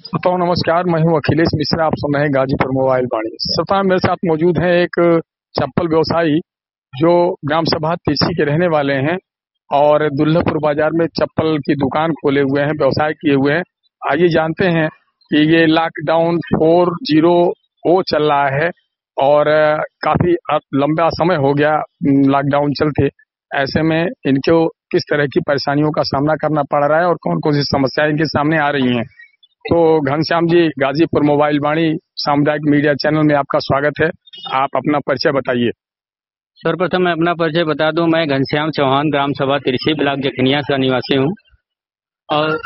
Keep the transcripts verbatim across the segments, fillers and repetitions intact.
श्रोताओं नमस्कार, मैं हूं अखिलेश मिश्रा। आप सुन रहे हैं गाजीपुर मोबाइल वाणी। श्रोताओं मेरे साथ मौजूद हैं एक चप्पल व्यवसायी जो ग्राम सभा तिरछी के रहने वाले हैं और दुल्लभपुर बाजार में चप्पल की दुकान खोले हुए हैं, व्यवसाय किए हुए हैं। आइए जानते हैं कि ये लॉकडाउन फोर जीरो ओ चल रहा है और काफी लंबा समय हो गया लॉकडाउन चलते। ऐसे में इनको किस तरह की परेशानियों का सामना करना पड़ रहा है और कौन कौन सी समस्याएं इनके सामने आ रही हैं। तो घनश्याम जी, गाजीपुर मोबाइल वाणी सामुदायिक मीडिया चैनल में आपका स्वागत है। आप अपना परिचय बताइए। सर्वप्रथम मैं अपना परिचय बता दूं। मैं घनश्याम चौहान, ग्राम सभा तिरछी, ब्लॉक जखनिया का निवासी हूं और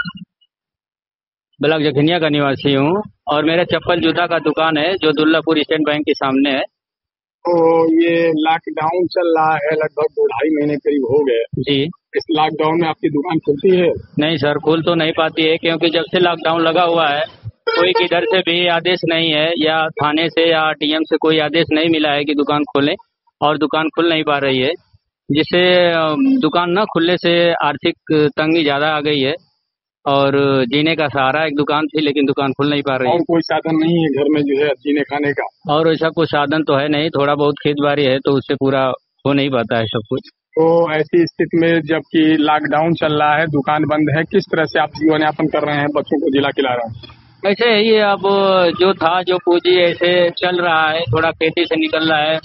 ब्लॉक जखनिया का निवासी हूं और मेरा चप्पल जूता का दुकान है जो दुल्लभपुर स्टेट बैंक के सामने है। तो ये लॉकडाउन चल रहा है, लगभग दो ढाई महीने करीब हो गए जी। इस लॉकडाउन में आपकी दुकान खुलती है? नहीं सर, खुल तो नहीं पाती है क्योंकि जब से लॉकडाउन लगा हुआ है कोई किधर से भी आदेश नहीं है, या थाने से या डीएम से कोई आदेश नहीं मिला है कि दुकान खोलें, और दुकान खुल नहीं पा रही है, जिससे दुकान न खुलने से आर्थिक तंगी ज्यादा आ गई है और जीने का सहारा एक दुकान थी, लेकिन दुकान खुल नहीं पा रही है। और कोई साधन नहीं है घर में जो है जीने खाने का? और ऐसा कोई साधन तो है नहीं, थोड़ा बहुत खेत बाड़ी है तो उससे पूरा हो नहीं पाता है सब कुछ। तो ऐसी स्थिति में जबकि लॉकडाउन चल रहा है, दुकान बंद है, किस तरह से आप जीवन यापन कर रहे हैं, बच्चों को जिला खिला रहे हैं? ऐसे ही अब जो था जो पूंजी ऐसे चल रहा है, थोड़ा खेती से निकल रहा है,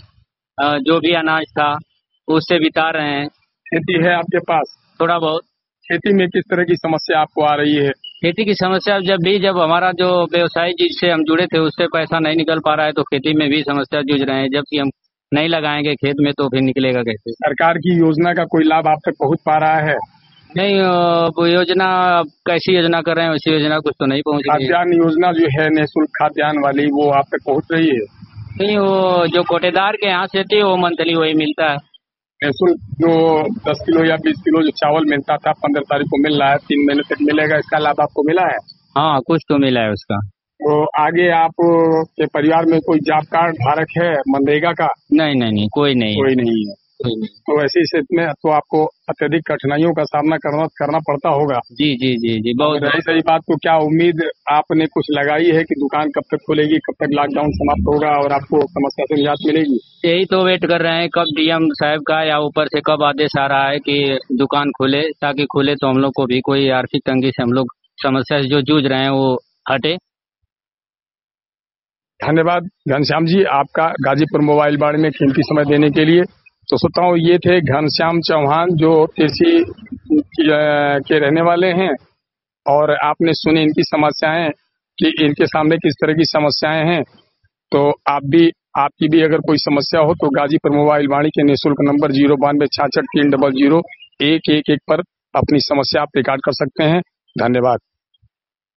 जो भी अनाज था उससे बिता रहे हैं। खेती है आपके पास? थोड़ा बहुत। खेती में किस तरह की समस्या आपको आ रही है? खेती की समस्या जब भी जब हमारा जो व्यवसाय जिससे हम जुड़े थे उससे पैसा नहीं निकल पा रहा है, तो खेती में भी समस्या जूझ रहे हैं। जबकि हम नहीं लगाएंगे खेत में तो फिर निकलेगा कैसे? सरकार की योजना का कोई लाभ आप तक पहुंच पा रहा है? नहीं, वो योजना कैसी योजना कर रहे हैं वैसी योजना कुछ तो नहीं पहुंच रही है। खाद्यान्न योजना जो है निःशुल्क खाद्यान्न वाली, वो आप तक पहुंच रही है? नहीं, वो जो कोटेदार के यहाँ से थी वो मंथली वही मिलता है। निःशुल्क जो दस किलो या बीस किलो जो चावल मिलता था पंद्रह तारीख को मिल रहा है, तीन महीने तक मिलेगा, इसका लाभ आपको मिला है? हाँ, कुछ तो मिला है उसका। तो आगे आप के परिवार में कोई जॉब कार्ड धारक है मनरेगा का? नहीं नहीं नहीं, कोई नहीं कोई नहीं है। कोई नहीं। तो ऐसी स्थिति में तो आपको अत्यधिक कठिनाइयों का सामना करना करना पड़ता होगा। जी जी जी जी बहुत रही सही बात, तो क्या उम्मीद आपने कुछ लगाई है कि दुकान कब तक खुलेगी, कब तक लॉकडाउन समाप्त होगा और आपको समस्या से निजात मिलेगी? यही तो वेट कर रहे हैं कब डीएम साहब का या ऊपर से कब आदेश आ रहा है कि दुकान खुले, ताकि खुले तो हम लोग को भी कोई आर्थिक तंगी से हम लोग समस्या से जो जूझ रहे हैं वो हटे। धन्यवाद घनश्याम जी आपका गाजीपुर मोबाइल वाणी में कीमती समय देने के लिए। तो श्रोताओं, ये थे घनश्याम चौहान जो तिरछी के रहने वाले हैं और आपने सुनी इनकी समस्याएं कि इनके सामने किस तरह की समस्याएं हैं। तो आप भी आपकी भी अगर कोई समस्या हो तो गाजीपुर मोबाइल वाणी के निःशुल्क नंबर जीरो बानवे छाछठ तीन डबल जीरो एक एक एक पर अपनी समस्या आप रिकॉर्ड कर सकते हैं। धन्यवाद।